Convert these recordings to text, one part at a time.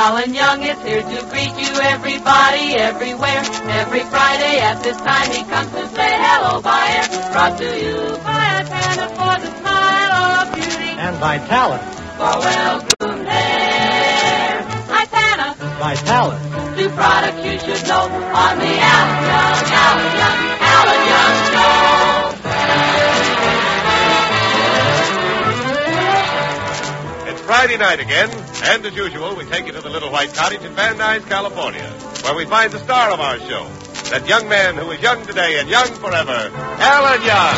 Alan Young is here to greet you, everybody, everywhere. Every Friday at this time he comes to say hello by air. Brought to you by Ipana for the smile of beauty. And by talent. For well-groomed hair. Ipana. By talent. Two products you should know on the Alan Young Show. Friday night again, and as usual, we take you to the Little White Cottage in Van Nuys, California, where we find the star of our show, that young man who is young today and young forever, Alan Young.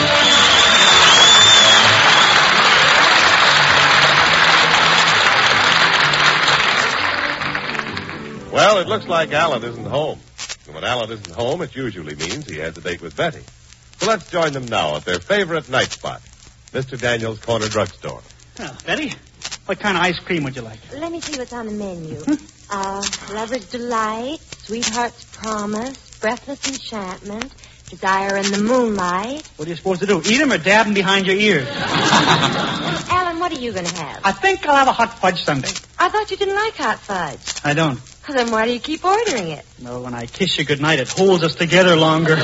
Well, it looks like Alan isn't home. And when Alan isn't home, it usually means he has a date with Betty. So let's join them now at their favorite night spot, Mr. Daniel's Corner Drugstore. Well, Betty, what kind of ice cream would you like? Let me see what's on the menu. Lover's Delight, Sweetheart's Promise, Breathless Enchantment, Desire in the Moonlight. What are you supposed to do, eat them or dab them behind your ears? Alan, what are you going to have? I think I'll have a hot fudge sundae. I thought you didn't like hot fudge. I don't. Well, then why do you keep ordering it? No, when I kiss you goodnight, it holds us together longer.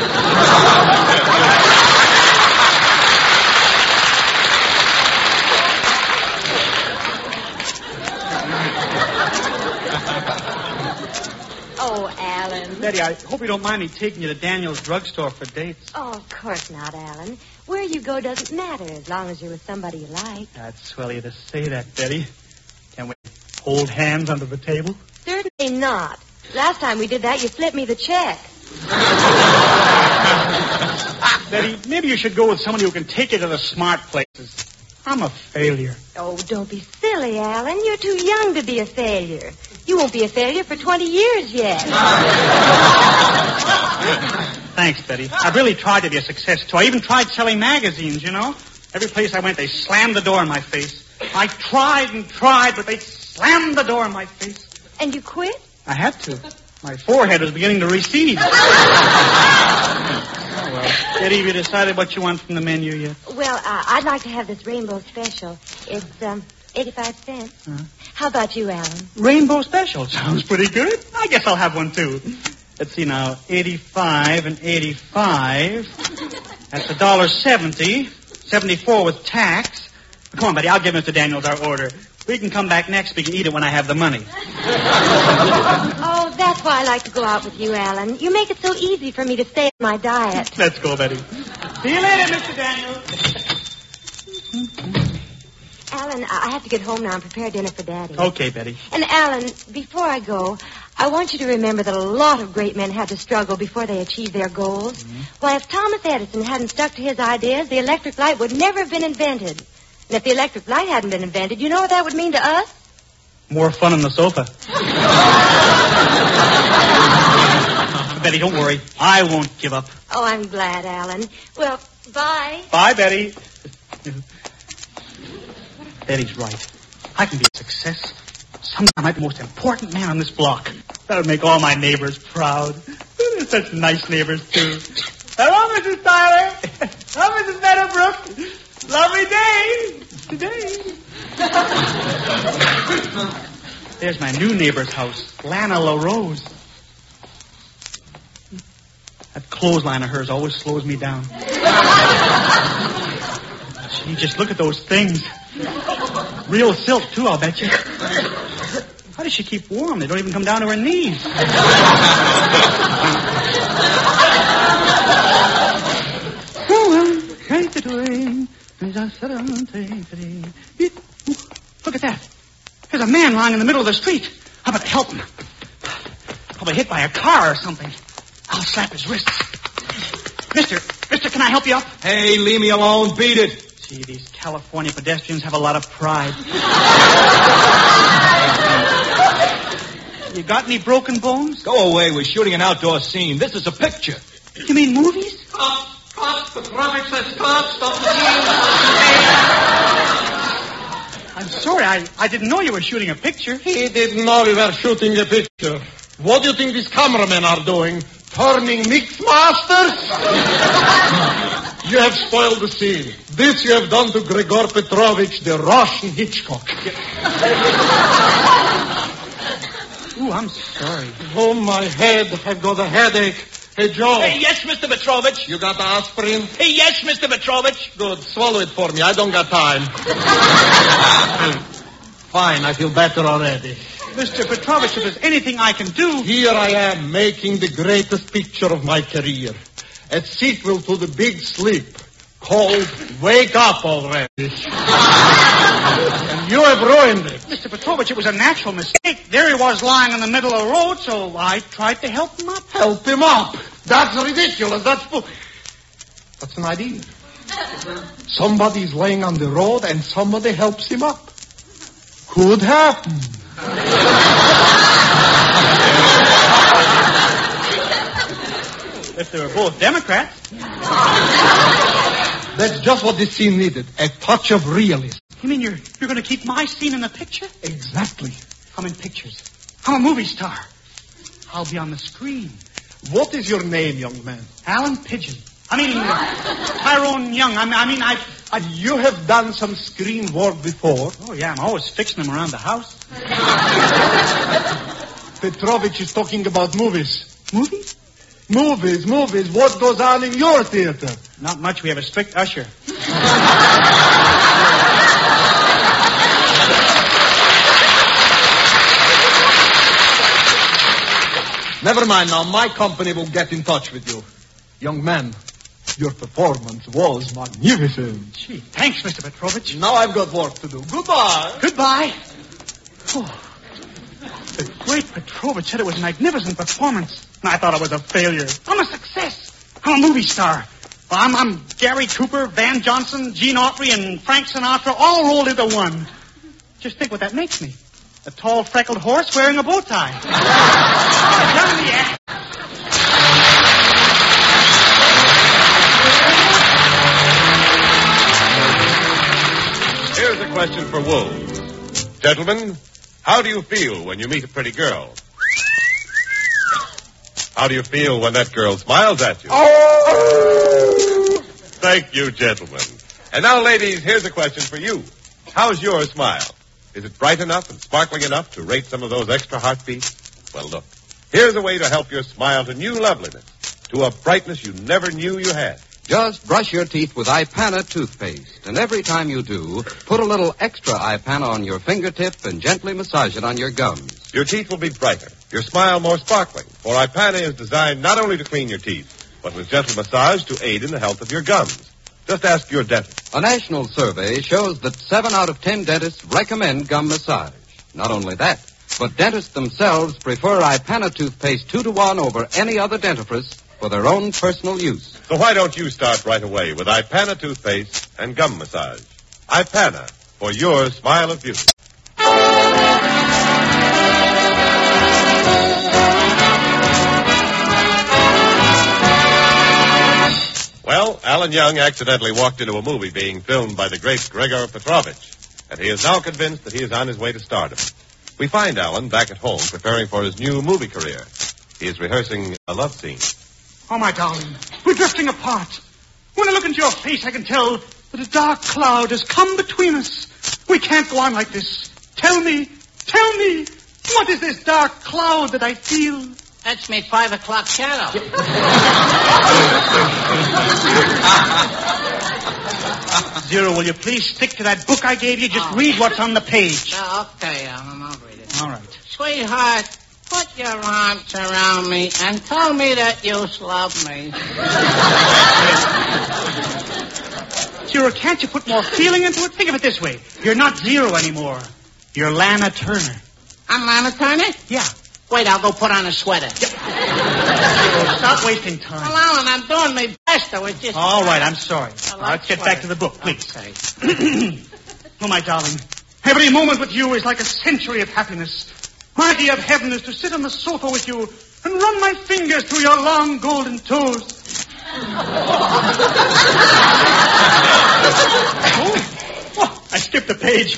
Oh, Alan. Betty, I hope you don't mind me taking you to Daniel's drugstore for dates. Oh, of course not, Alan. Where you go doesn't matter as long as you're with somebody you like. That's swell of you to say that, Betty. Can we hold hands under the table? Certainly not. Last time we did that, you slipped me the check. Betty, maybe you should go with somebody who can take you to the smart places. I'm a failure. Oh, don't be silly, Alan. You're too young to be a failure. You won't be a failure for 20 years yet. Thanks, Betty. I've really tried to be a success, too. I even tried selling magazines, you know. Every place I went, they slammed the door in my face. I tried and tried, but they slammed the door in my face. And you quit? I had to. My forehead was beginning to recede. Oh, well. Betty, have you decided what you want from the menu yet? Well, I'd like to have this rainbow special. It's 85 cents. Uh-huh. How about you, Alan? Rainbow special. Sounds pretty good. I guess I'll have one, too. Let's see now. 85 and 85. That's $1.70. 74 with tax. Come on, Betty. I'll give Mr. Daniels our order. We can come back next week and eat it when I have the money. Oh, that's why I like to go out with you, Alan. You make it so easy for me to stay on my diet. Let's go, Betty. See you later, Mr. Daniels. Alan, I have to get home now and prepare dinner for Daddy. Okay, Betty. And, Alan, before I go, I want you to remember that a lot of great men had to struggle before they achieved their goals. Mm-hmm. Why, if Thomas Edison hadn't stuck to his ideas, the electric light would never have been invented. And if the electric light hadn't been invented, you know what that would mean to us? More fun on the sofa. Betty, don't worry. I won't give up. Oh, I'm glad, Alan. Well, bye. Bye, Betty. Betty's right. I can be a success. Someday I might be the most important man on this block. That'll make all my neighbors proud. They're such nice neighbors, too. Hello, Mrs. Tyler. Hello, Mrs. Meadowbrook. Lovely day today. There's my new neighbor's house, Lana LaRose. That clothesline of hers always slows me down. Gee, just look at those things. Real silk, too, I'll bet you. How does she keep warm? They don't even come down to her knees. Look at that. There's a man lying in the middle of the street. How about I help him? Probably hit by a car or something. I'll slap his wrists. Mister, can I help you up? Hey, leave me alone. Beat it. Gee, these California pedestrians have a lot of pride. You got any broken bones? Go away. We're shooting an outdoor scene. This is a picture. You mean movies? Stop. The traffic says stop the scene. I'm sorry, I didn't know you were shooting a picture. He didn't know we were shooting a picture. What do you think these cameramen are doing? Turning mix masters? You have spoiled the scene. This you have done to Gregor Petrovich, the Russian Hitchcock. I'm sorry. Oh, my head. I've got a headache. Hey, Joe. Hey, yes, Mr. Petrovich. You got the aspirin? Hey, yes, Mr. Petrovich. Good. Swallow it for me. I don't got time. Fine. I feel better already. Mr. Petrovich, if there's anything I can do... Here I am making the greatest picture of my career. A sequel to The Big Sleep called Wake Up Already. And you have ruined it. Mr. Petrovich, it was a natural mistake. There he was lying in the middle of the road, so I tried to help him up. Help him up? That's ridiculous. That's an idea. Somebody's laying on the road and somebody helps him up. Could happen. If they were both Democrats. That's just what this scene needed. A touch of realism. You mean you're going to keep my scene in the picture? Exactly. I'm in pictures. I'm a movie star. I'll be on the screen. What is your name, young man? Alan Pigeon. Tyrone Young. You have done some screen work before. Oh, yeah, I'm always fixing them around the house. Petrovich is talking about movies. Movies? Movies. What goes on in your theater? Not much. We have a strict usher. Never mind now. My company will get in touch with you. Young man, your performance was magnificent. Gee, thanks, Mr. Petrovich. Now I've got work to do. Goodbye. Goodbye. Oh, the great Petrovich said it was a magnificent performance. And I thought it was a failure. I'm a success. I'm a movie star. Well, I'm Gary Cooper, Van Johnson, Gene Autry, and Frank Sinatra all rolled into one. Just think what that makes me. A tall, freckled horse wearing a bow tie. Here's a question for wolves. Gentlemen, how do you feel when you meet a pretty girl? How do you feel when that girl smiles at you? Oh! Thank you, gentlemen. And now, ladies, here's a question for you. How's your smile? Is it bright enough and sparkling enough to rate some of those extra heartbeats? Well, look, here's a way to help your smile to new loveliness, to a brightness you never knew you had. Just brush your teeth with Ipana toothpaste, and every time you do, put a little extra Ipana on your fingertip and gently massage it on your gums. Your teeth will be brighter, your smile more sparkling, for Ipana is designed not only to clean your teeth, but with gentle massage to aid in the health of your gums. Just ask your dentist. A national survey shows that 7 out of 10 dentists recommend gum massage. Not only that, but dentists themselves prefer Ipana toothpaste 2-to-1 over any other dentifrice for their own personal use. So why don't you start right away with Ipana toothpaste and gum massage? Ipana, for your smile of beauty. Well, Alan Young accidentally walked into a movie being filmed by the great Gregor Petrovich, and he is now convinced that he is on his way to stardom. We find Alan back at home preparing for his new movie career. He is rehearsing a love scene. Oh, my darling, we're drifting apart. When I look into your face, I can tell that a dark cloud has come between us. We can't go on like this. Tell me, what is this dark cloud that I feel? That's me 5 o'clock shadow. Zero, will you please stick to that book I gave you? Just read what's on the page. Okay, Alan, I'll read it. All right. Sweetheart, put your arms around me and tell me that you love me. Zero, can't you put more feeling into it? Think of it this way. You're not Zero anymore. You're Lana Turner. I'm Lana Turner? Yeah. Wait, I'll go put on a sweater. Stop wasting time. Well, Alan, I'm doing my best. I was just... All right, I'm sorry. like Let's get back to the book, please. Okay. Oh, my darling, every moment with you is like a century of happiness. My idea of heaven is to sit on the sofa with you and run my fingers through your long golden toes. Oh, I skipped a page.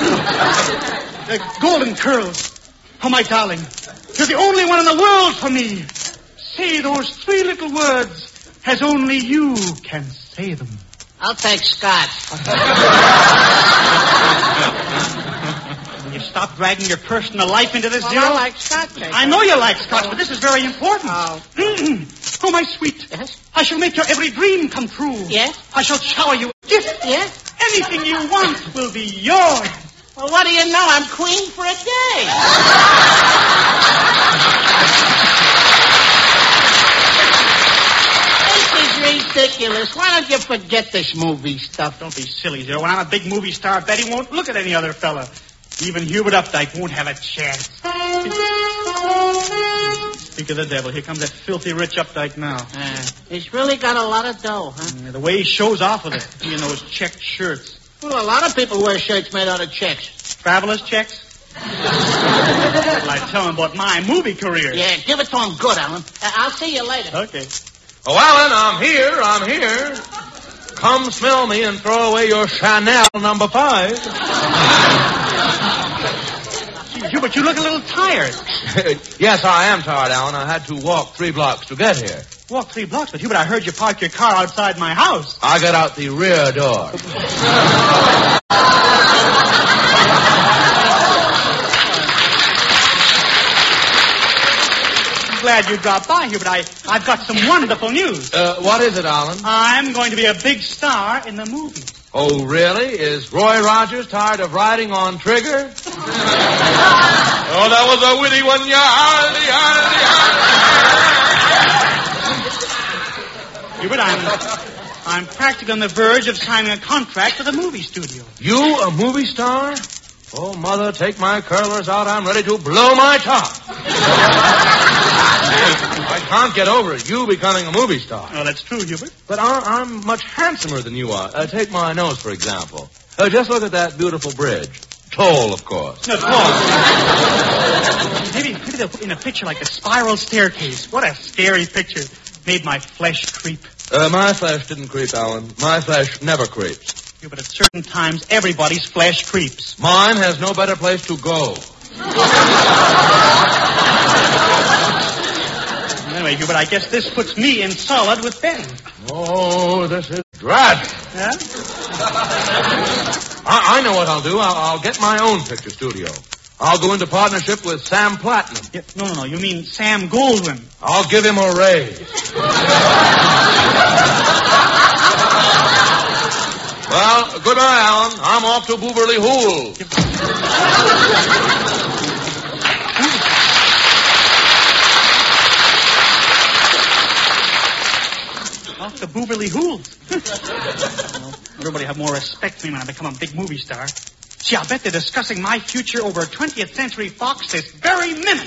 Golden curls. Oh, my darling, you're the only one in the world for me. Say those 3 little words as only you can say them. I'll take Scott. You stop dragging your personal life into this, Well, Zero? I like Scotch. I know you like Scotch, but this is very important. Oh. Oh, my sweet. Yes? I shall make your every dream come true. Yes? I shall shower you with gifts. Yes? Anything you want will be yours. Well, what do you know? I'm queen for a day. This is ridiculous. Why don't you forget this movie stuff? Don't be silly, Zero. When I'm a big movie star, Betty won't look at any other fella. Even Hubert Updike won't have a chance. Speak of the devil, here comes that filthy rich Updike now. He's really got a lot of dough, huh? The way he shows off with it, you know, his checked shirts. Well, a lot of people wear shirts made out of checks. Traveler's checks? Well, I tell him about my movie career. Yeah, give it to him good, Alan. I'll see you later. Okay. Oh, Alan, I'm here. Come smell me and throw away your Chanel number 5. Hubert, you look a little tired. Yes, I am tired, Alan. I had to walk 3 blocks to get here. Walk 3 blocks, but Hubert, I heard you park your car outside my house. I got out the rear door. I'm glad you dropped by, Hubert. I've got some wonderful news. What is it, Alan? I'm going to be a big star in the movie. Oh, really? Is Roy Rogers tired of riding on Trigger? Oh, that was a witty one, Hubert, I'm practically on the verge of signing a contract with a movie studio. You, a movie star? Oh, Mother, take my curlers out. I'm ready to blow my top. I can't get over it. You becoming a movie star. Oh, that's true, Hubert. But I'm much handsomer than you are. Take my nose, for example. Just look at that beautiful bridge. Tall, of course. No, Paul. Maybe they'll put in a picture like a spiral staircase. What a scary picture. Made my flesh creep. My flesh didn't creep, Alan. My flesh never creeps. Yeah, but at certain times, everybody's flesh creeps. Mine has no better place to go. Anyway, Hubert, I guess this puts me in solid with Betty. Oh, this is dreadful. Yeah? I know what I'll do. I'll get my own picture studio. I'll go into partnership with Sam Platinum. Yeah, no. You mean Sam Goldwyn. I'll give him a raise. Well, goodbye, Alan. I'm off to Booberly Hool. Off to Booberly Hool. Well, everybody have more respect for me when I become a big movie star. Gee, I'll bet they're discussing my future over 20th Century Fox this very minute.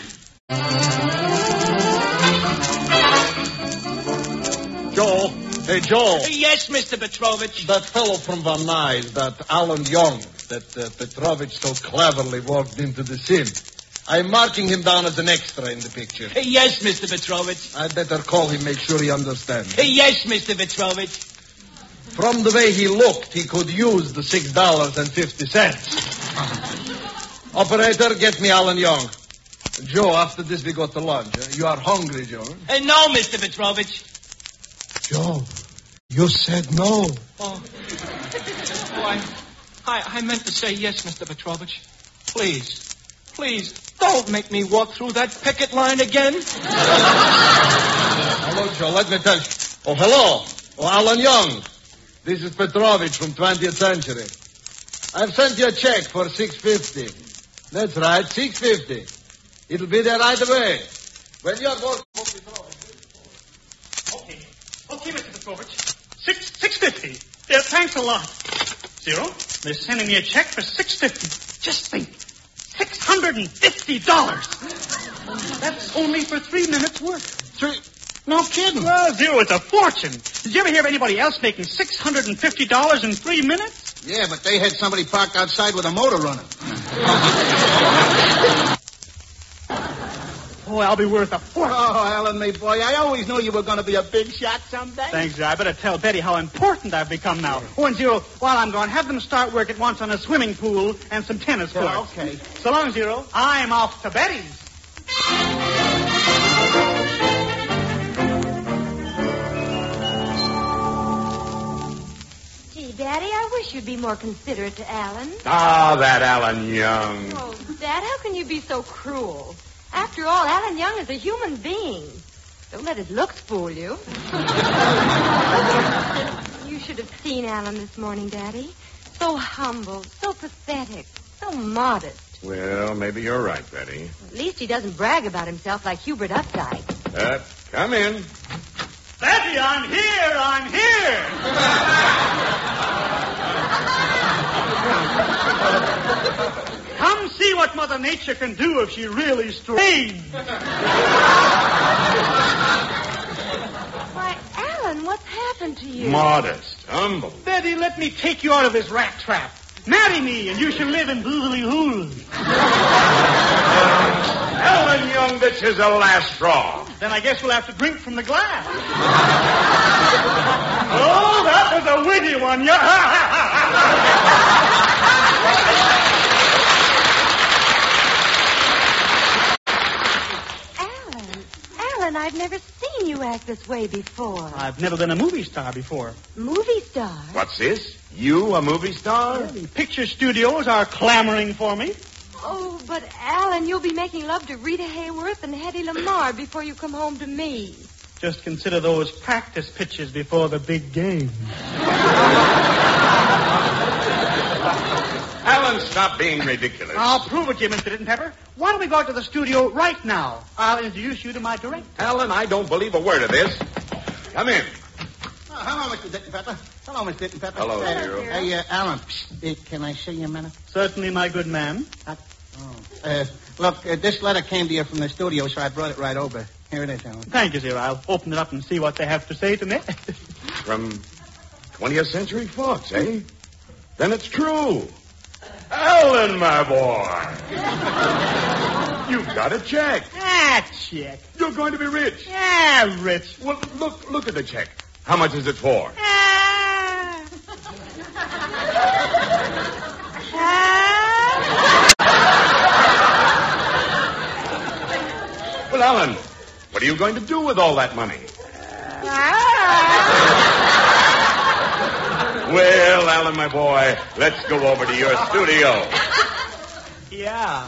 Joe. Hey, Joe. Yes, Mr. Petrovich. That fellow from Van Nuys, that Alan Young, that Petrovich so cleverly walked into the scene. I'm marking him down as an extra in the picture. Yes, Mr. Petrovich. I'd better call him, make sure he understands. Yes, Mr. Petrovich. From the way he looked, he could use the $6.50. Operator, get me Alan Young. Joe, after this we go to lunch. You are hungry, Joe? No, Mr. Petrovich. Joe, you said no. Oh, I meant to say yes, Mr. Petrovich. Please, don't make me walk through that picket line again. Hello, Joe, let me tell you. Oh, hello. Oh, Alan Young. This is Petrovich from 20th Century. I've sent you a check for $6.50. That's right, $6.50. It'll be there right away. When you're working... Okay, Mr. Petrovich. $6.50. Yeah, thanks a lot. Zero, they're sending me a check for $6.50. Just think. $650. That's only for 3 minutes' work. No kidding. Well, Zero, it's a fortune. Did you ever hear of anybody else making $650 in 3 minutes? Yeah, but they had somebody parked outside with a motor running. Boy, I'll be worth a fortune. Oh, Alan, my boy, I always knew you were going to be a big shot someday. Thanks, Zero. I better tell Betty how important I've become now. Oh, and Zero, while I'm gone, have them start work at once on a swimming pool and some tennis courts. Yeah, okay. So long, Zero. I'm off to Betty's. Daddy, I wish you'd be more considerate to Alan. Ah, that Alan Young. Oh, Dad, how can you be so cruel? After all, Alan Young is a human being. Don't let his looks fool you. You should have seen Alan this morning, Daddy. So humble, so pathetic, so modest. Well, maybe you're right, Betty. At least he doesn't brag about himself like Hubert Updike. Come in. Betty, I'm here. I'm here. Come see what Mother Nature can do if she really strains. Why, Alan, what's happened to you? Modest, humble. Betty, let me take you out of this rat trap. Marry me, and you shall live in boozily hoos. Alan Young, this is the last straw. Then I guess we'll have to drink from the glass. Oh, that was a witty one. Alan, I've never seen you act this way before. I've never been a movie star before. Movie star? What's this? You, a movie star? Yeah, the picture studios are clamoring for me. Oh, but Alan, you'll be making love to Rita Hayworth and Hedy Lamarr before you come home to me. Just consider those practice pitches before the big game. Alan, stop being ridiculous. I'll prove it to you, Mr. Dittenpepper. Why don't we go out to the studio right now? I'll introduce you to my director. Alan, I don't believe a word of this. Come in. Hello, Mr. Dittenpepper. Hello, Miss Dittenpepper. Hello, hero. Hey, Alan, can I see you a minute? Certainly, my good man. Look, this letter came to you from the studio, so I brought it right over. Here it is, Alan. Thank you, sir. I'll open it up and see what they have to say to me. From 20th Century Fox, eh? Then it's true. Alan, my boy. You've got a check. Ah, check. You're going to be rich. Yeah, rich. Well, look at the check. How much is it for? Well, Alan, what are you going to do with all that money? Well, Alan, my boy, let's go over to your studio. Yeah.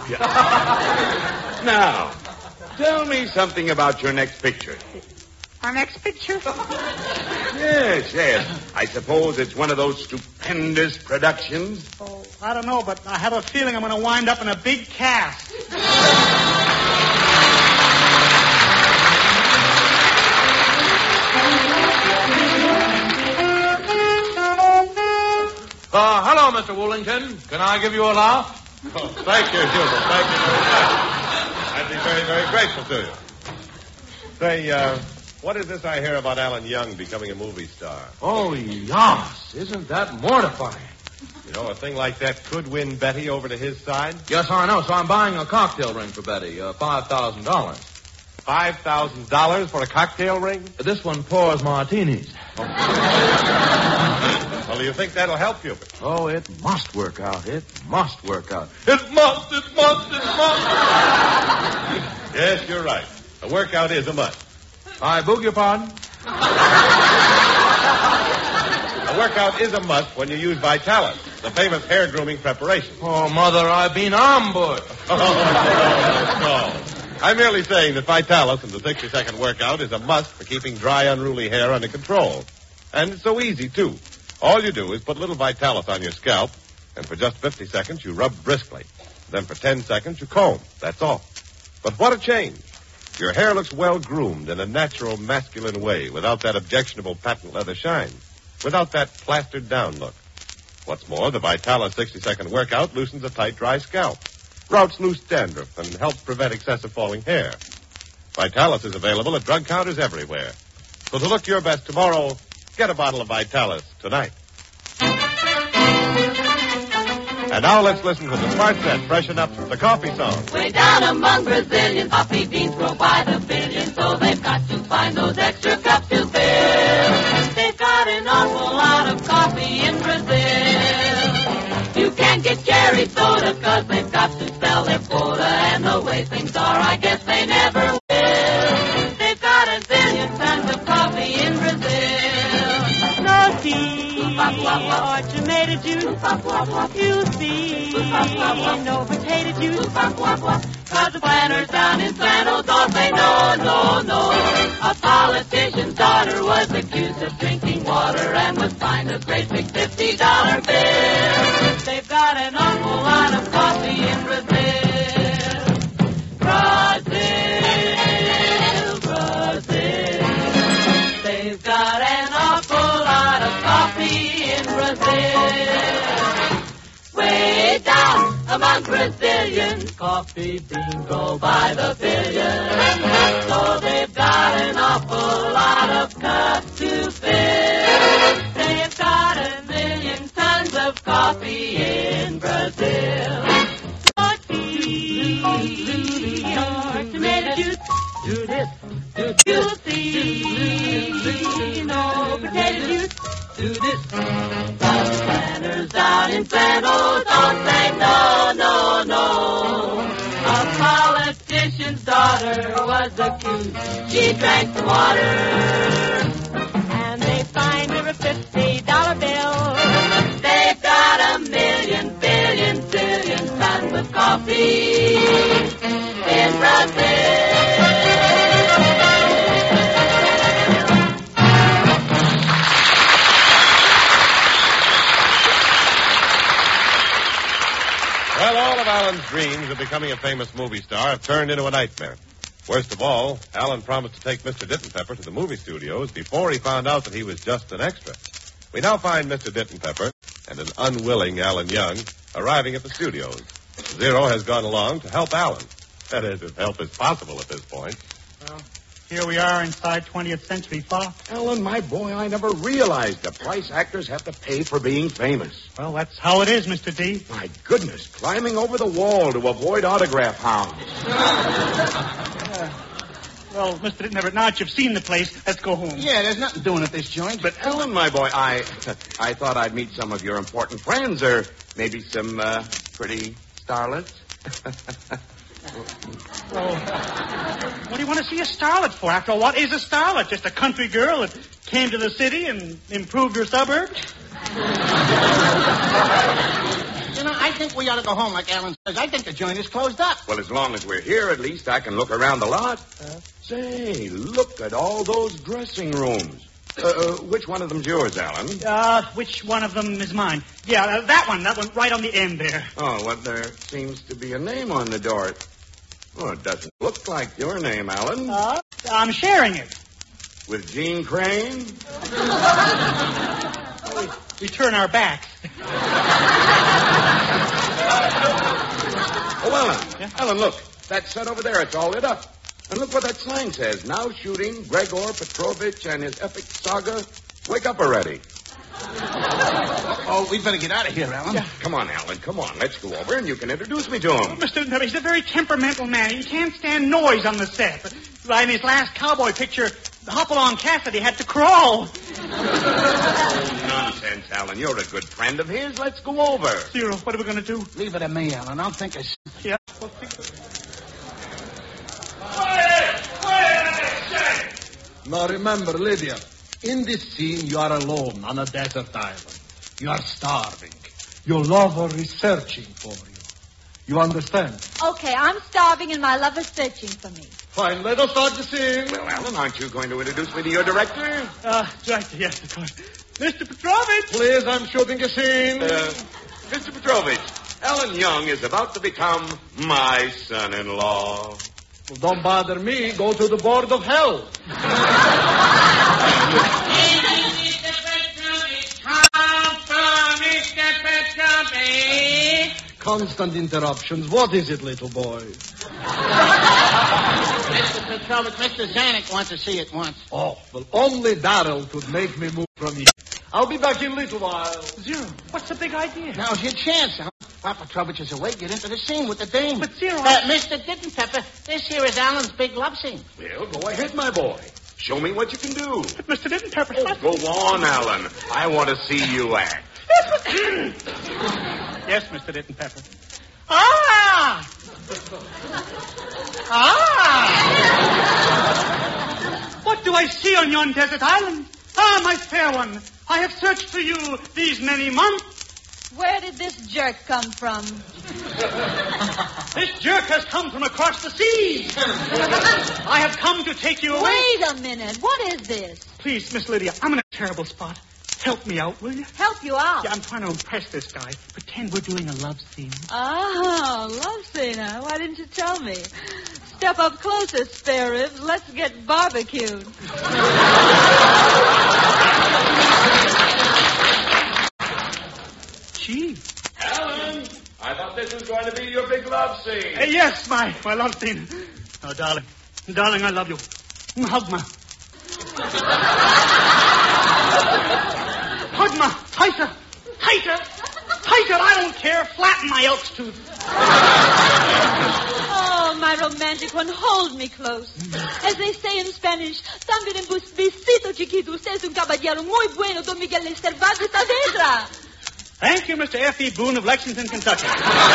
Now, tell me something about your next picture. Our next picture? Yes. I suppose it's one of those stupendous productions. Oh, I don't know, but I have a feeling I'm going to wind up in a big cast. Hello, Mr. Woolington. Can I give you a laugh? Oh, thank you, Hubert. Thank you very much. I'd be very, very grateful to you. Say, what is this I hear about Alan Young becoming a movie star? Oh, yes. Isn't that mortifying? You know, a thing like that could win Betty over to his side. Yes, I know. So I'm buying a cocktail ring for Betty, $5,000. $5,000 for a cocktail ring? This one pours martinis. Well, do you think that'll help you? Oh, it must work out. It must work out. It must. Yes, you're right. A workout is a must. I beg your pardon? A workout is a must when you use Vitalis, the famous hair grooming preparation. Oh, Mother, I've been ambushed. No. I'm merely saying that Vitalis and the 60-second workout is a must for keeping dry, unruly hair under control. And it's so easy, too. All you do is put a little Vitalis on your scalp, and for just 50 seconds you rub briskly. Then for 10 seconds you comb. That's all. But what a change. Your hair looks well groomed in a natural, masculine way, without that objectionable patent leather shine, without that plastered down look. What's more, the Vitalis 60-second workout loosens a tight, dry scalp, routs loose dandruff, and helps prevent excessive falling hair. Vitalis is available at drug counters everywhere. So to look your best tomorrow, get a bottle of Vitalis tonight. And now let's listen to the Smart Set freshen up the coffee song. Way down among Brazilians, coffee beans grow by the billion, so they've got to find those extra cups to fill. They've got an awful lot of coffee in Brazil. You can't get cherry soda, 'cause they've got to sell their quota, and the way things are, I guess they never will. They've got a zillion tons of coffee in Brazil. No tea or wop, wop, wop. 'Cause the planters down in San Jose all say no, no, no. A politician's daughter was accused of drinking water and was fined a great big $50 bill. They've got an awful lot of coffee in Brazil. Brazil, Brazil. They've got an awful lot of coffee in Brazil. Way down among Brazilians, coffee beans go by the billion. So they've got an awful lot of cups to fill. They've got 1,000,000 tons of coffee in Brazil. Your tea, your tomato juice, do this, you'll see. No potato juice, do this. The planters down in San Jose don't say no, no, no. A politician's daughter was accused. She drank the water. And they fined her a $50 bill. They've got 1,000,000, billion, billion tons of coffee in Brazil. Well, all of Alan's dreams of becoming a famous movie star have turned into a nightmare. Worst of all, Alan promised to take Mr. Ditton Pepper to the movie studios before he found out that he was just an extra. We now find Mr. Ditton Pepper and an unwilling Alan Young arriving at the studios. Zero has gone along to help Alan. That is, if help is possible at this point. Well, here we are inside 20th Century Fox. Alan, my boy, I never realized the price actors have to pay for being famous. Well, that's how it is, Mr. D. My goodness, climbing over the wall to avoid autograph hounds. Well, Mr. Ditton Pepper, now that you've seen the place, let's go home. Yeah, there's nothing doing at this joint. But, Alan, my boy, I thought I'd meet some of your important friends, or maybe some pretty starlets. Well, what do you want to see a starlet for? After all, what is a starlet? Just a country girl that came to the city and improved her suburbs? You know, I think we ought to go home like Alan says. I think the joint is closed up. Well, as long as we're here, at least I can look around the lot. Say, look at all those dressing rooms. Which one of them's yours, Alan? Which one of them is mine? Yeah, that one right on the end there. Oh, well, there seems to be a name on the door. Oh, it doesn't look like your name, Alan. I'm sharing it. With Gene Crane? We turn our backs. Oh, Alan. Yeah? Alan, look. That set over there, it's all lit up. And look what that sign says. Now shooting Gregor Petrovich and his epic saga. Wake up already. Oh, we'd better get out of here, Alan. Yeah. Come on, Alan. Come on. Let's go over and you can introduce me to him. Oh, Mr. Pepper, he's a very temperamental man. He can't stand noise on the set. But in his last cowboy picture, Hopalong Cassidy had to crawl. Nonsense, Alan. You're a good friend of his. Let's go over. Zero, what are we going to do? Leave it to me, Alan. I'll think of something. Yeah, we'll think of it. Now remember, Lydia, in this scene you are alone on a desert island. You are starving. Your lover is searching for you. You understand? Okay, I'm starving and my lover's searching for me. Fine, let us start the scene. Well, Alan, aren't you going to introduce me to your director? Director, yes, of course. Mr. Petrovich! Please, I'm shooting a scene. Mr. Petrovich, Alan Young is about to become my son-in-law. Well, don't bother me. Go to the board of health. Constant interruptions. What is it, little boy? Mr. Petrovich, Mr. Zanuck wants to see it once. Oh, well, only Darrell could make me move from here. I'll be back in a little while. Zero, what's the big idea? Now's your chance, huh? While Petrovich is away, get into the scene with the dame. But Zero... Mr. Ditton Pepper, this here is Alan's big love scene. Well, go ahead, my boy. Show me what you can do. But Mr. Ditton Pepper... Go on, Alan. I want to see you act. Yes, Mr. Ditton Pepper. What do I see on yon desert island? My fair one, I have searched for you these many months. Where did this jerk come from? This jerk has come from across the sea. I have come to take you away. Wait a minute. What is this? Please, Miss Lydia, I'm in a terrible spot. Help me out, will you? Help you out? Yeah, I'm trying to impress this guy. Pretend we're doing a love scene. Oh, love scene, huh? Why didn't you tell me? Step up closer, spare ribs. Let's get barbecued. Gee. Alan, I thought this was going to be your big love scene. Yes, my love scene. Oh, darling, I love you. Hug me. Hug me. Tighter. I don't care. Flatten my elk's tooth. Oh, my romantic one, hold me close. As they say in Spanish, también en besito chiquito. Usted es un caballero muy bueno. Don Miguel Cervantes Saavedra. Thank you, Mr. F.E. Boone of Lexington, Kentucky.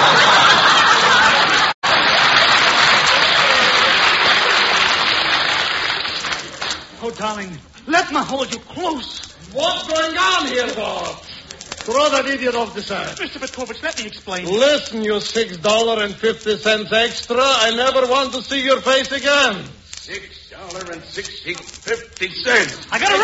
Oh, darling, let me hold you close. What's going on here, boss? Throw that idiot off the side. Mr. Petrovich, let me explain. Listen, you $6.50 extra. I never want to see your face again. $6.50. I got a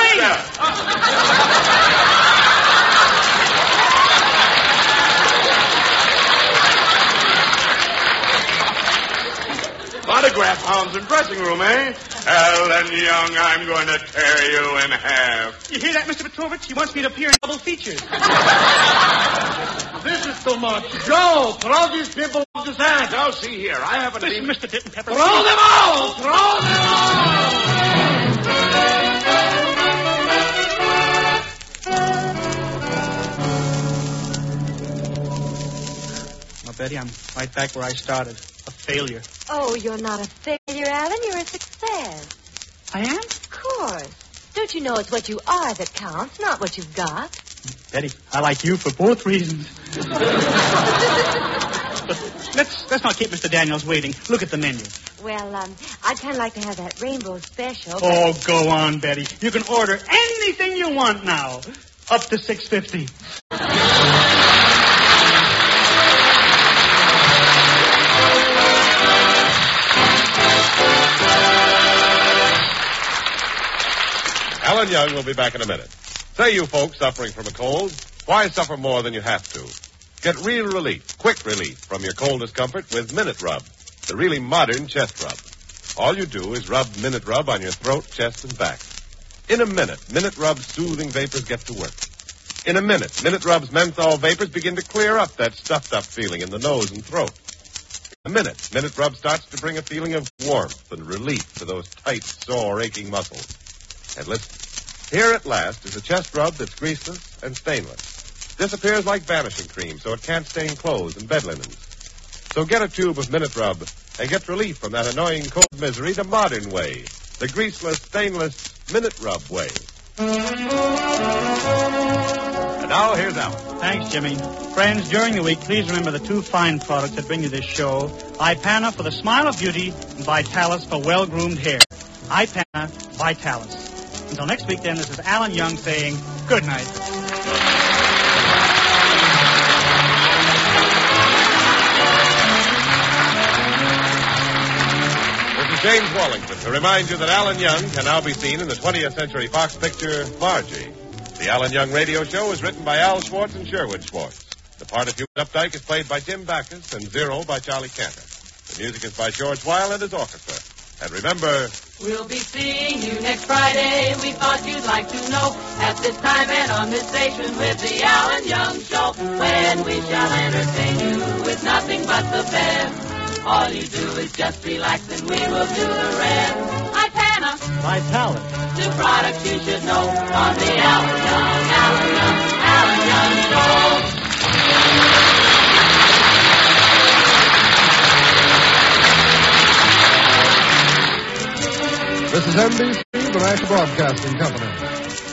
ring. Autograph hounds in dressing room, eh? Alan Young, I'm going to tear you in half. You hear that, Mr. Petrovich? He wants me to appear in double features. This is too much. Joe, throw these people off the side. Now, see here, I haven't Listen, even... Mr. Ditton Pepper. Throw them out! Throw them out! Well, Betty, I'm right back where I started. A failure. Oh, you're not a failure, Alan. You're a success. I am? Of course. Don't you know it's what you are that counts, not what you've got? Betty, I like you for both reasons. But let's not keep Mr. Daniels waiting. Look at the menu. Well, I'd kind of like to have that rainbow special. Oh, go on, Betty. You can order anything you want now. Up to $6.50. Alan Young will be back in a minute. Say, you folks suffering from a cold, why suffer more than you have to? Get real relief, quick relief from your cold discomfort with Minute Rub, the really modern chest rub. All you do is rub Minute Rub on your throat, chest, and back. In a minute, Minute Rub's soothing vapors get to work. In a minute, Minute Rub's menthol vapors begin to clear up that stuffed-up feeling in the nose and throat. In a minute, Minute Rub starts to bring a feeling of warmth and relief to those tight, sore, aching muscles. And listen, here at last is a chest rub that's greaseless and stainless. Disappears like vanishing cream, so it can't stain clothes and bed linens. So get a tube of Minute Rub and get relief from that annoying cold misery the modern way, the greaseless, stainless Minute Rub way. And now, here's Alan. Thanks, Jimmy. Friends, during the week, please remember the two fine products that bring you this show. Ipana for the smile of beauty and Vitalis for well-groomed hair. Ipana, Vitalis. Until next week, then, this is Alan Young saying good night. This is James Wallington to remind you that Alan Young can now be seen in the 20th Century Fox picture, Margie. The Alan Young radio show is written by Al Schwartz and Sherwood Schwartz. The part of Hugh Updike is played by Jim Backus, and Zero by Charlie Cantor. The music is by George Weil and his orchestra. And remember... We'll be seeing you next Friday. We thought you'd like to know. At this time and on this station with the Alan Young Show. When we shall entertain you with nothing but the best. All you do is just relax and we will do the rest. Ipana. Vitalis. Two products you should know on the Alan Young Show. This is NBC, the National Broadcasting Company.